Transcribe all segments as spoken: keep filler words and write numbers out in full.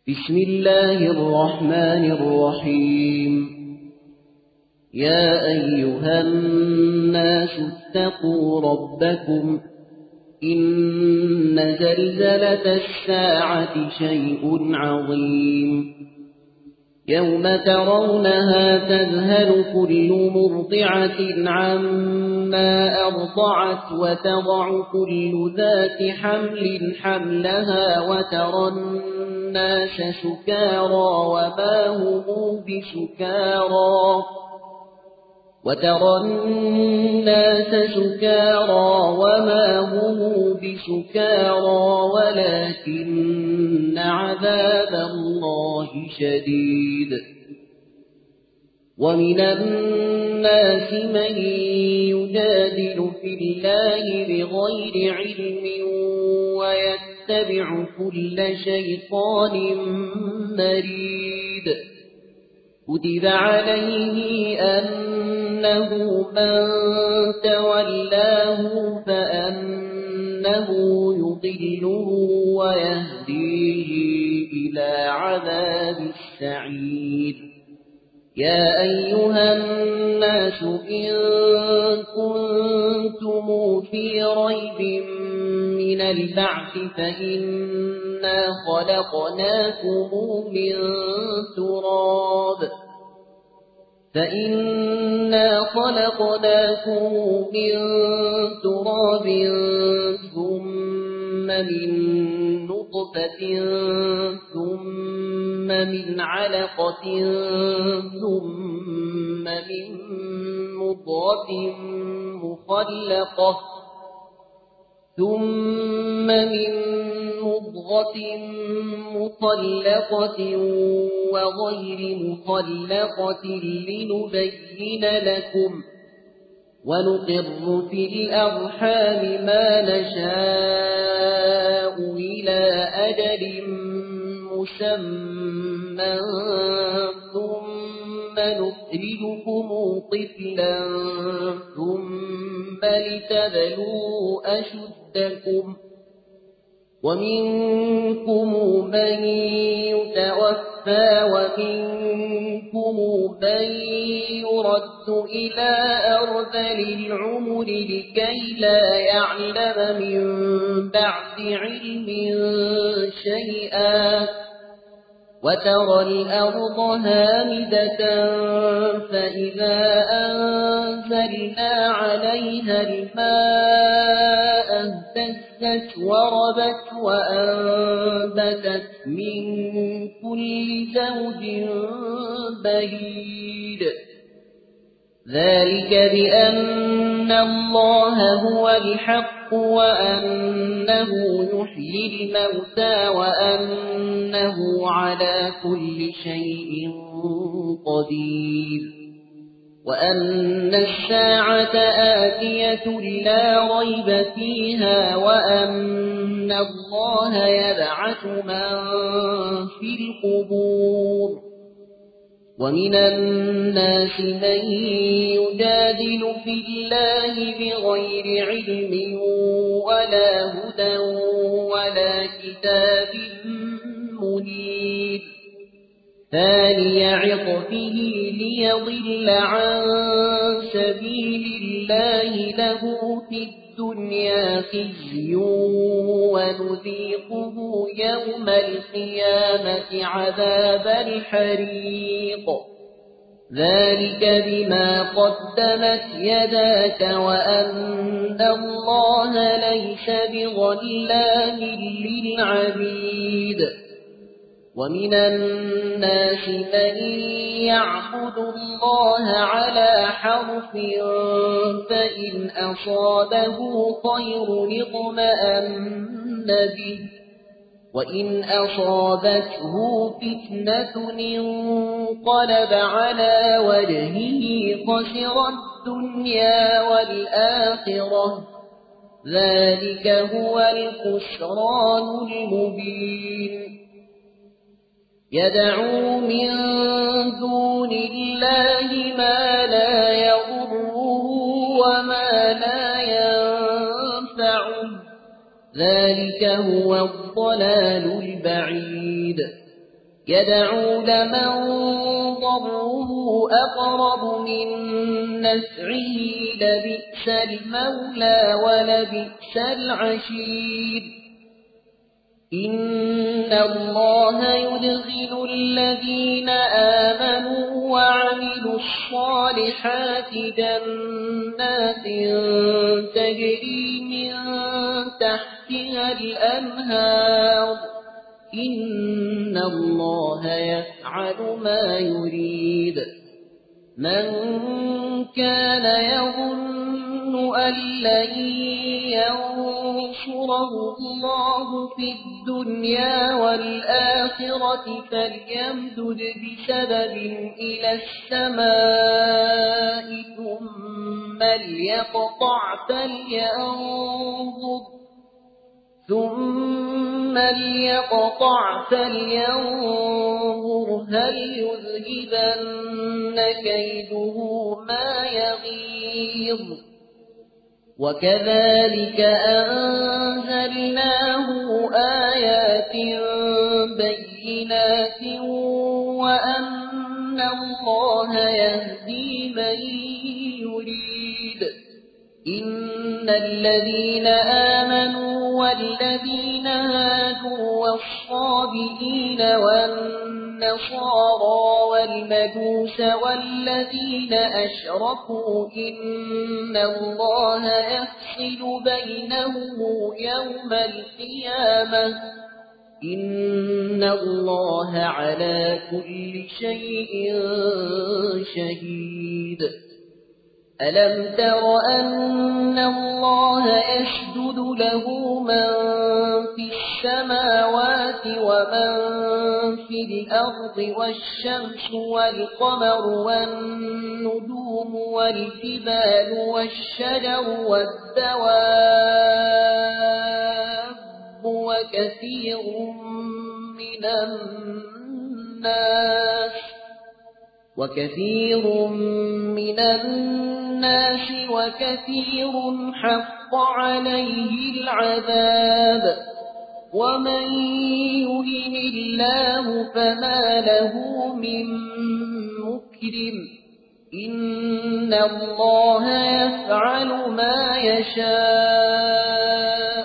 بسم الله الرحمن الرحيم. يا أيها الناس اتقوا ربكم إن زلزلة الساعة شيء عظيم يوم ترونها تذهل كل مرضعة عما أرضعت وتضع كل ذات حمل حملها وترى الناس سكارى وما هم بسكارى وترى الناس سكارى وما هم بسكارى ولكن عذاب الله شديد. ومن الناس من يجادل في الله بغير علم ويتبع كل شيطان مريد. كتب عليه أنه من تولاه فأنه يضله ويهديه إلى عذاب السعير. يا أيها الناس إن كنتم في ريب من البعث فإنا خلقناكم من تراب فإنا خلقناكم من تراب ثم من نطفة ثم من علقة ثم من مضغة مخلقة ثم من مضغة مخلقة وغير مخلقة لنبين لكم ونقر في الأرحام ما نشاء إلى أجل مسمى ثم نخرجكم طفلا ثم لتبلوا أشدكم ومنكم من يتوفى ومنكم من يرد إلى أرذل العمر لكي لا يعلم من بعد علم شيئا. وترى الأرض هامدة فإذا أنزلنا عليها الماء اهتزت وربت وأنبتت من كل زوج بهيج. ذلك بأن الله هو الحق وأنه يحيي الموتى وأنه على كل شيء قدير وأن الساعة آتية لا ريب فيها وأن الله يبعث من في القبور. ومن الناس من يجادل في الله بغير علم ولا هدى ولا كتاب منير. ثاني عطفه ليضل عن سبيل الله له في الدنيا خزي ونذيقه يوم القيامة عذاب الحريق. ذلك بما قدمت يداك وأن الله ليس بظلام للعبيد. ومن الناس من يعبد الله على حرف فإن أصابه خير اطمأن به وإن أصابته فتنة انقلب على وجهه خسر الدنيا والآخرة. ذلك هو الخسران المبين. يدعو من دون الله ما لا يضره وما لا ينفعه ذلك هو الضلال البعيد. يدعو لمن ضره أقرب من نفعه لبئس المولى ولبئس العشير إن الله يدخل الذين آمنوا وعملوا الصالحات جنات تجري من تحتها الأنهار إن الله يفعل ما يريد من كان يظن أن لن ينصره الله في الدنيا والآخرة فليمدد بسبب إلى السماء ثم ليقطع فلينظر ثم ليقطع فلينظر هل يذهبن كيده ما يغيظ وكذلك أنزلناه آيات بينات وأن الله يهدي من يريد إن الذين آمنوا والذين هادوا والصابئين والنصارى والمجوس والذين أشركوا إن الله يفصل بينهم يوم القيامة إن الله على كل شيء شهيد ألم تر أن الله يسجد له من في السماوات ومن في الأرض والشمس والقمر والنجوم والجبال والشجر والدواب وكثير من الناس وكثير من الناس وكثير حق عليه العذاب ومن يهن الله فما له من مكرم إن الله يفعل ما يشاء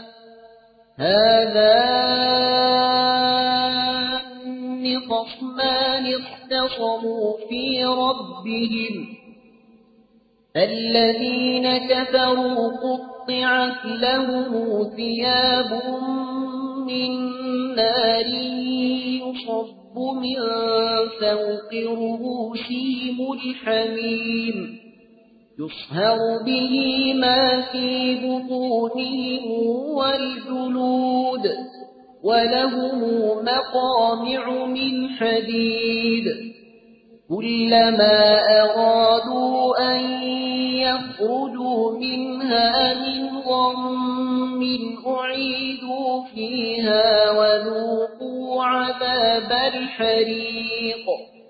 هذا خصمان اختصموا في ربهم الذين كفروا قطعت لهم ثياب من نار يصب من فوق رؤوسهم الحميم يصهر به ما في بطونهم والجلود ولهم مقامع من حديد كلما أرادوا أن يخرجوا منها من غم أعيدوا فيها وذوقوا عذاب الحريق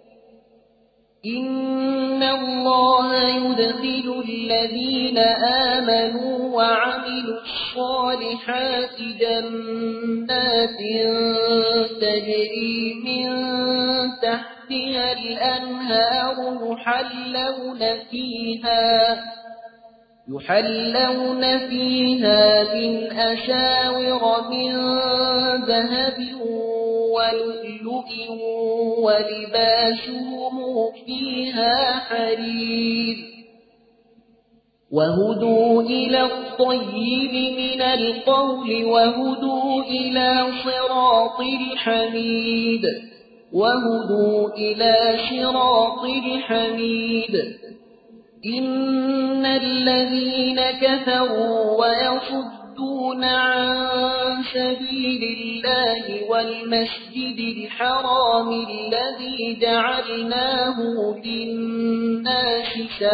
إن الله يدخل الذين آمنوا وعملوا الصالحات جنات تجري من تحتها الأنهار يحلون فيها يحلون فيها من أساور من ذهب ولؤلؤ ولباسهم فيها حرير وهدوا إلى الطيب من القول وهدوا إلى صراط الحميد وهدوا إلى صراط الحميد إن الذين كفروا ويصدون عن سبيل الله والمسجد الحرام الذي جعلناه للناس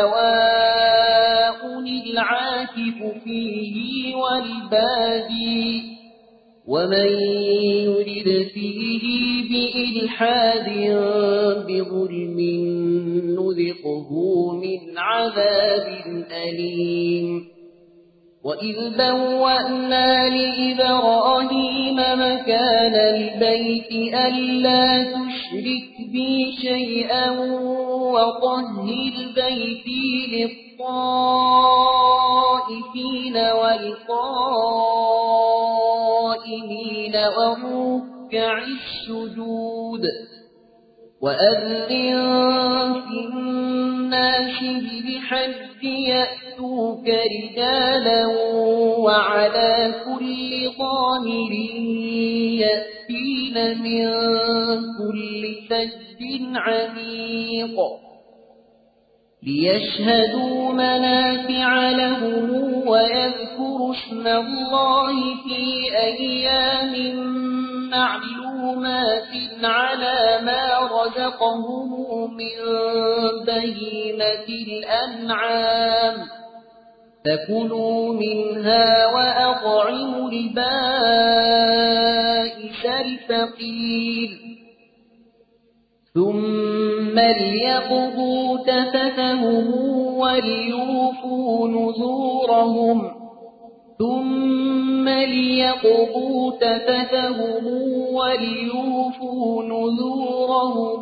سواء العاكف فيه والبادي ومن يرد فيه بإلحاد بظلم نذقه من عذاب أليم وإذ بوأنا لإبراهيم مكان البيت ألا تشرك بي شيئا وطهر بيتي للطائفين والقائمين والركع السجود وأذن في الناس بالحج يأتوك رجالا وعلى كل ضامر يأتين من كل فج عميق ليشهدوا منافع لهم ويذكروا اسم الله في أيام معلومات على ما رزقهم من بهيمة الأنعام فكلوا منها وأطعموا البائس الفقير ثم ليقضوا تفثهم وليوفوا نذورهم ثم ليقضوا تفثهم وليوفوا نذورهم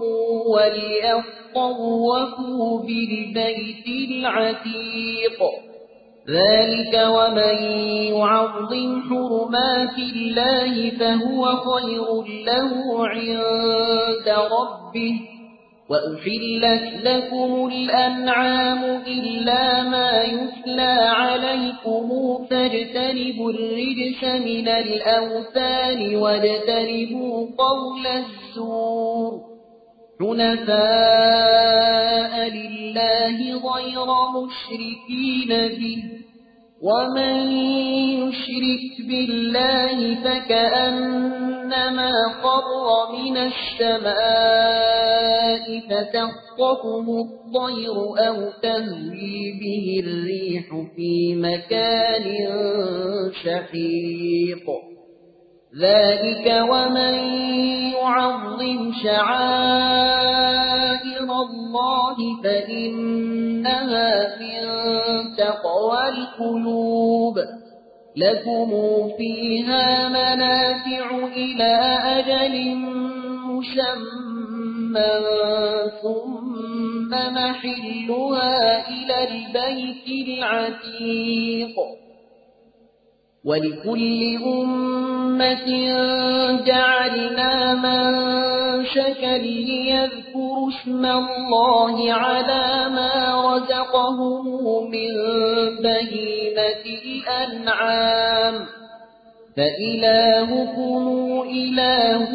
وليطوفوا بالبيت العتيق ذلك ومن يعظم حرمات الله فهو خير له عند ربه وأحلت لكم الأنعام إلا ما يتلى عليكم فاجتنبوا الرجس من الأوثان واجتنبوا قول الزور حنفاء لله غير مشركين به ومن يشرك بالله فكأنما خر من السماء فتخطفه الطير أو تهوي به الريح في مكان سحيق ذلك ومن يعظم شعائر الله فإنها من تقوى القلوب لكم فيها منافع إلى أجل مسمى ثم محلها إلى البيت العتيق ولكل أمة جعلنا منسكا ليذكروا اسم الله على ما رزقهم من بهيمة الأنعام فإلهكم إله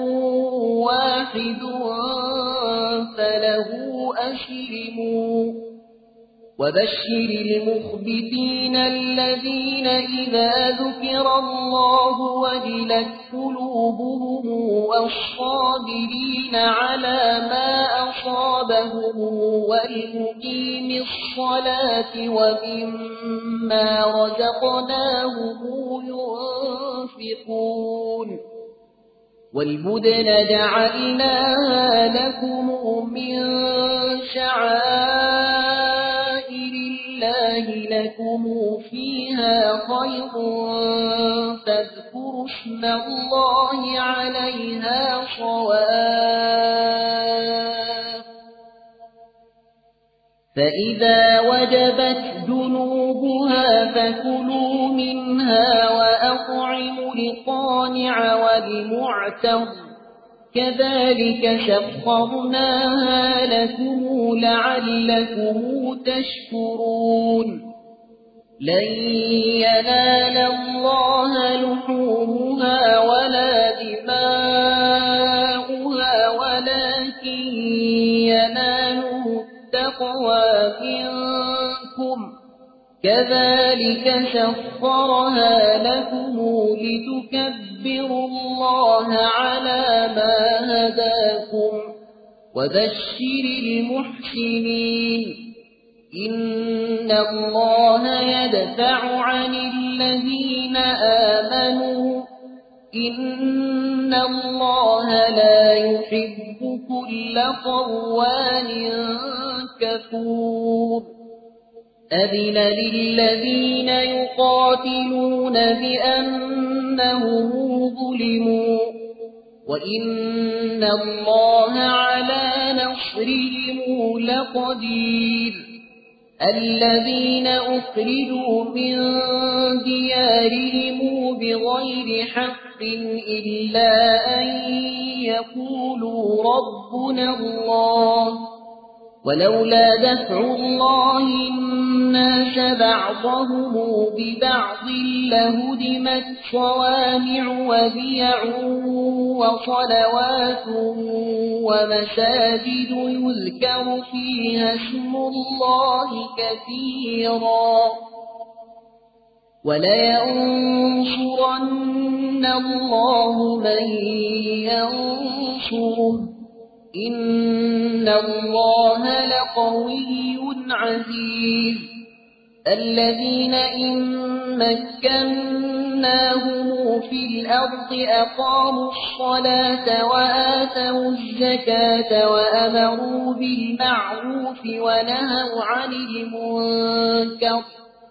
واحد فله أسلموا وبشر المخبتين الذين إذا ذكر الله وجلت قلوبهم والصابرين على ما أصابهم والمقيم الصلاة ومما رزقناهم ينفقون والبدن جعلناها لكم من شعائر الله لكم فيها خير فاذكروا اسم الله عليها صواف فإذا وجبت جنوبها فكلوا منها وأطعموا القانع والمعتر كذلك سخرناها لكم لعلكم تشكرون لن ينال الله لحومها ولا دماؤها ولكن يناله التقوى منكم كذلك سخرها لكم لتكبروا الله على ما هداكم وبشر المحسنين إن الله يدفع عن الذين آمنوا إن الله لا يحب كل خوان كفور أذن للذين يقاتلون بأنهم ظلموا وإن الله على نصرهم لقدير الذين أخرجوا من ديارهم بغير حق إلا أن يقولوا ربنا الله ولولا دفع الله الناس بعضهم ببعض لهدمت صوامع وبيع وصلوات ومساجد يذكر فيها اسم الله كثيرا ولينصرن الله من ينصره إن الله لقوي عزيز الذين إن مكناهم في الأرض أقاموا الصلاة وآتوا الزكاة وأمروا بالمعروف ونهوا عن المنكر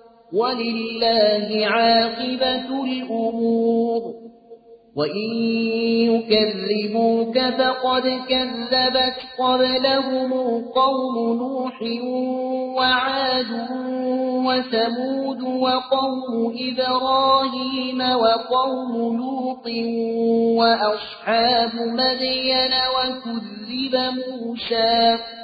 ولله عاقبة الأمور وإن يكذبوك فقد كذبت قبلهم قوم نوح وعاد وثمود وقوم إبراهيم وقوم لوط وأصحاب مدين وكذب موسى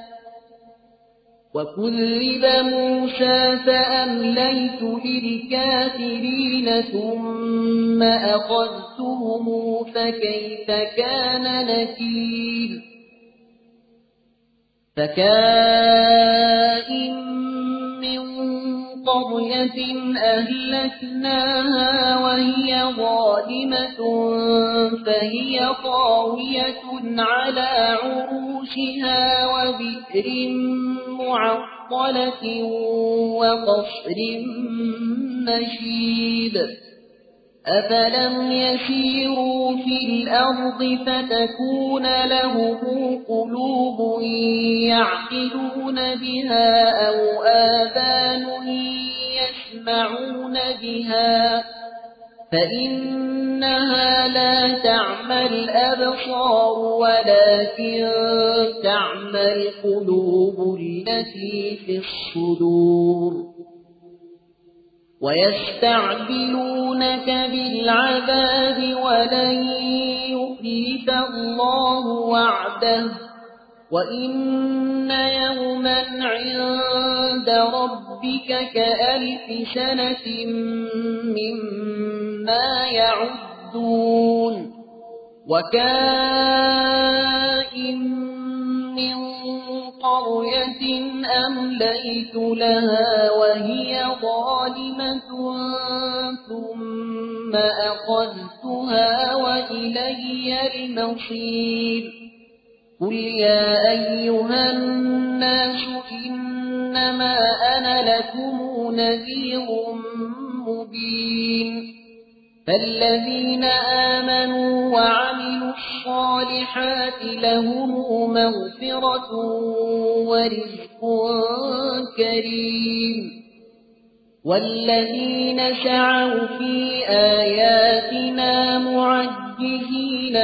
وكذب موسى فأمليت للكافرين ثم أخذتهم فكيف كان نكير فكائن من قرية أهلكناها وهي ظالمة فهي خاوية على عروشها وبئر معطلة وقصر مشيد أفلم يسيروا في الأرض فتكون لهم قلوب يعقلون بها أو آذان يسمعون بها فإنها لا تعمى الأبصار ولكن تعمى القلوب التي في الصدور ويستعجلونك بالعذاب ولن يخلف الله وعده وإن يوما عند ربك كألف سنة مما يعدون وكائن من قرية أمليت لها وهي ظالمة ثم أخذتها وإلي المصير قل يا أيها الناس إنما أنا لكم نذير مبين فالذين آمنوا وعملوا الصالحات لهم مغفرة ورزق كريم والذين سعوا في آياتنا معجزين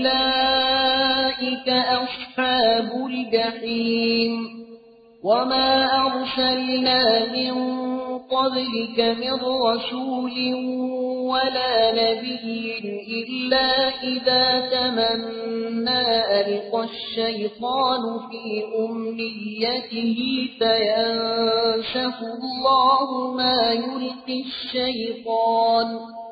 أولئك أصحاب الجحيم وما أرسلنا من قبلك من رسول ولا نبي إلا إذا تمنى ألقى الشيطان في أمنيته فينسخ الله ما يلقي الشيطان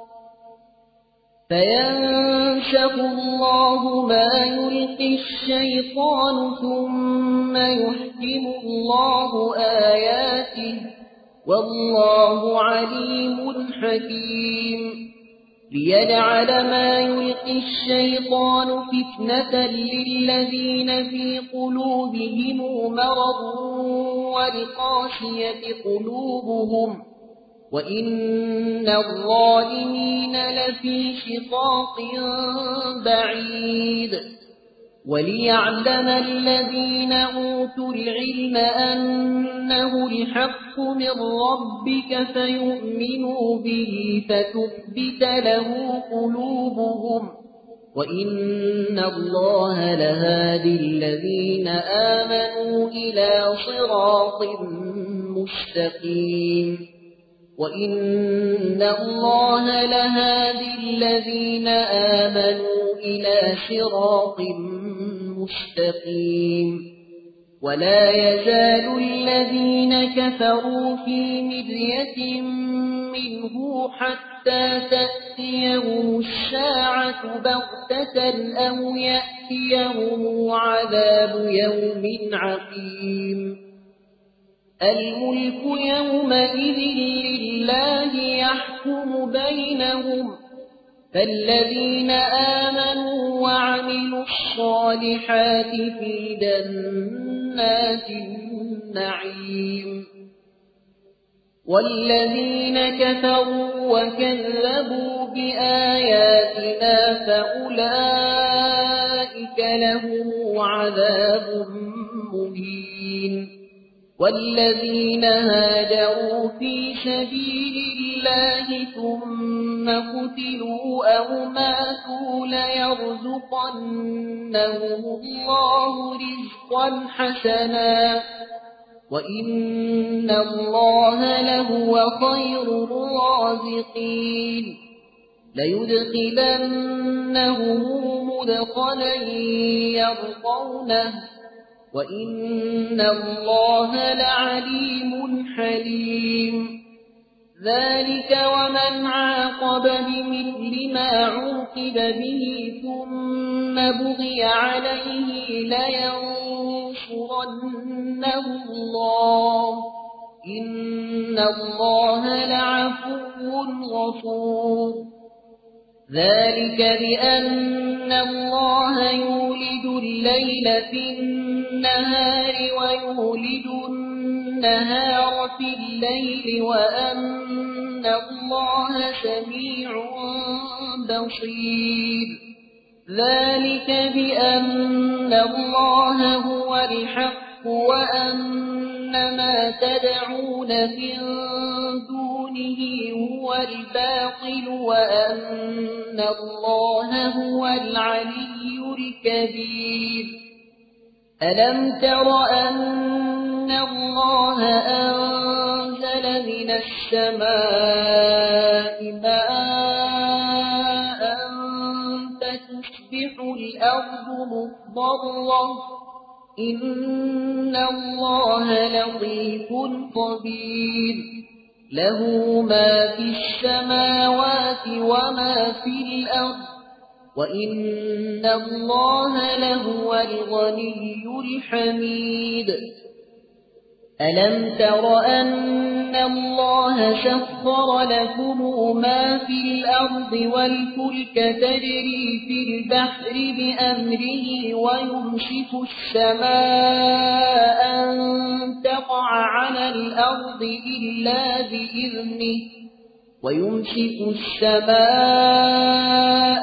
فينسخ الله ما يلقي الشيطان ثم يحكم الله آياته والله عليم حكيم ليجعل ما يلقي الشيطان فتنة للذين في قلوبهم مرض والقاسية قلوبهم وإن الظالمين لفي شقاق بعيد وليعلم الذين أوتوا العلم أنه الحق من ربك فيؤمنوا به فتثبت له قلوبهم وإن الله لهادي الذين آمنوا إلى صراط مستقيم وإن الله لهادي الذين آمنوا إلى صراط مستقيم ولا يزال الذين كفروا في مرية منه حتى تأتيهم الساعة بغتة أو يأتيهم عذاب يوم عقيم الملك يومئذ لله يحكم بينهم فالذين آمنوا وعملوا الصالحات في جنات النعيم والذين كفروا وكذبوا بآياتنا فأولئك لهم عذاب مهين والذين هاجروا في سبيل الله ثم قتلوا أو ماتوا ليرزقنهم الله رزقا حسنا وإن الله لهو خير الرازقين ليدخلنهم مدخلا يرضونه وإن الله لعليم حليم ذلك ومن عاقب بمثل ما عوقب به ثم بغي عليه لينصرنه الله إن الله لعفو غفور ذلك بأن الله يولد الليل في النهار ويولد النهار في الليل وأن الله سميع بصير ذلك بأن الله هو الحق وأن ما تدعون من دونه هو الباطل وأن الله هو العلي الكبير ألم تر أن الله أنزل من السماء ماء فتصبح الأرض مخضرة إن الله لطيف خبير له ما في السماوات وما في الأرض وإن الله لهو الغني الحميد ألم تر أن الله سخر لكم ما في الأرض والفلك تجري في البحر بأمره ويمسك السماء أن تقع على الأرض إلا بإذنه ويمسك السماء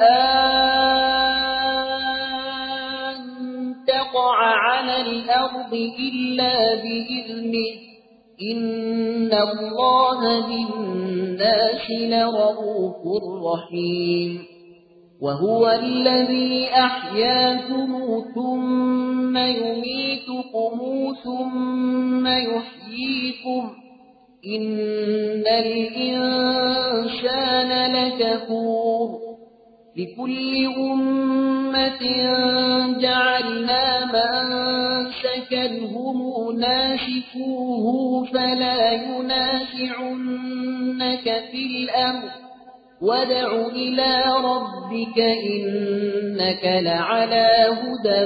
أن تقع على الأرض إلا بإذنه إن الله بالناس لرؤوف رحيم وهو الذي أحياكم ثم يميتكم ثم يحييكم إن الإنسان لكفور لكل أمة جعلنا منسكا هم ناسكوه فلا ينازعنك في الأمر وادع إلى ربك إنك لعلى هدى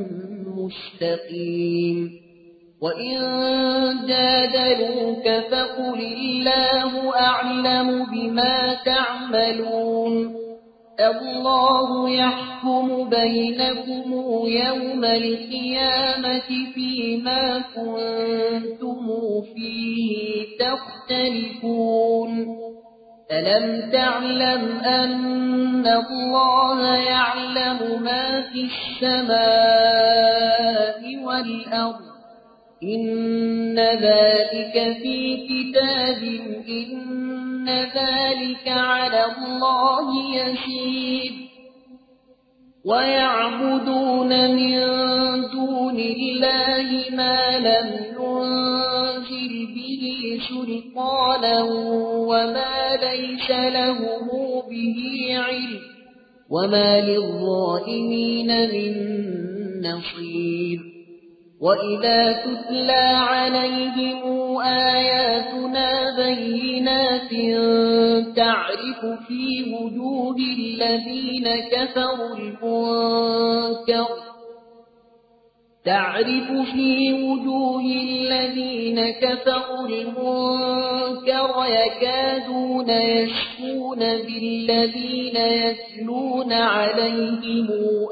مستقيم وإن جادلوك فقل الله أعلم بما تعملون الله يحكم بينكم يوم القيامة فيما كنتم فيه تختلفون ألم تعلم أن الله يعلم ما في السماء والأرض إن ذلك في كتاب إن ذلك على الله يسير ويعبدون من دون الله ما لم ينزل به سلطانا وما ليس لهم به علم وما للظالمين من نصير وإذا تتلى عليهم آياتنا بينات تعرف في وجوه الذين كفروا المنكر تعرف في وجوه الذين كفروا المنكر يكادون يسقون بالذين يتلون عليهم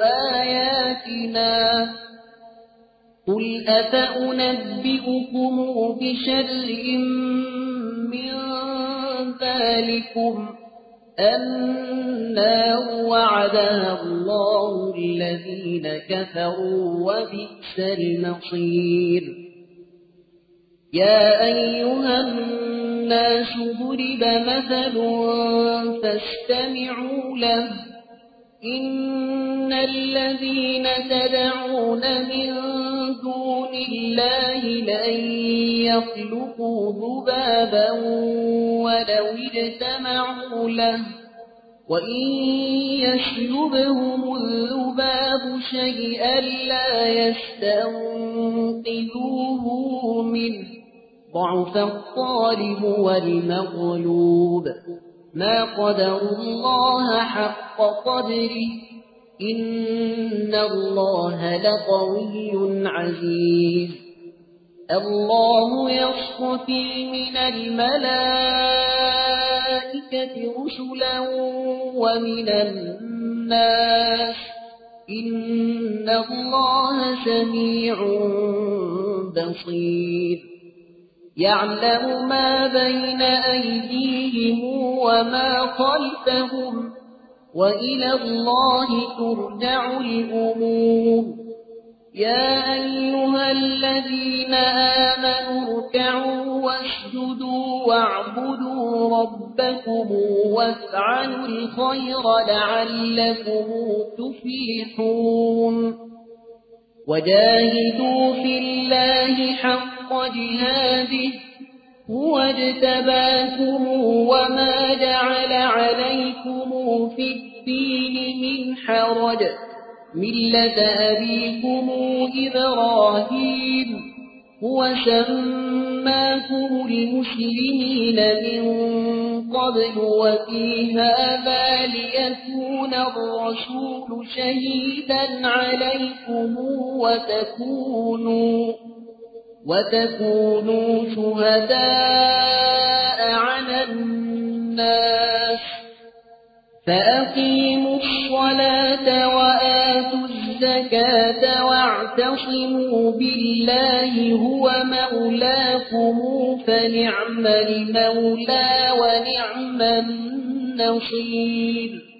آياتنا قل أفأنبئكم بشر من ذلكم النار وعدها الله الذين كفروا وبئس المصير يا أيها الناس ضرب مثل فاستمعوا له إن الذين تدعون من دون الله لن يخلقوا ذبابا ولو اجتمعوا له وإن يسلبهم الذباب شيئا لا يستنقذوه منه ضعف الطالب والمغلوب ما قدروا الله حق قدره إن الله لقوي عزيز الله يصطفي من الملائكة رسلا ومن الناس إن الله سميع بصير يعلم ما بين أيديهم وما خلفهم وإلى الله ترجع الأمور يا أيها الذين آمنوا اركعوا واسجدوا واعبدوا ربكم وافعلوا الخير لعلكم تفلحون وجاهدوا في الله حق جهاده هو اجتباكم وما جعل عليكم في الدين من حرج ملة أبيكم إبراهيم هو سماكم المسلمين من قبل وفي هذا ليكون الرسول شهيدا عليكم وتكونوا وتكونوا شهداء على الناس فأقيموا الصلاة وآتوا الزكاة واعتصموا بالله هو مولاكم فنعم المولى ونعم النصير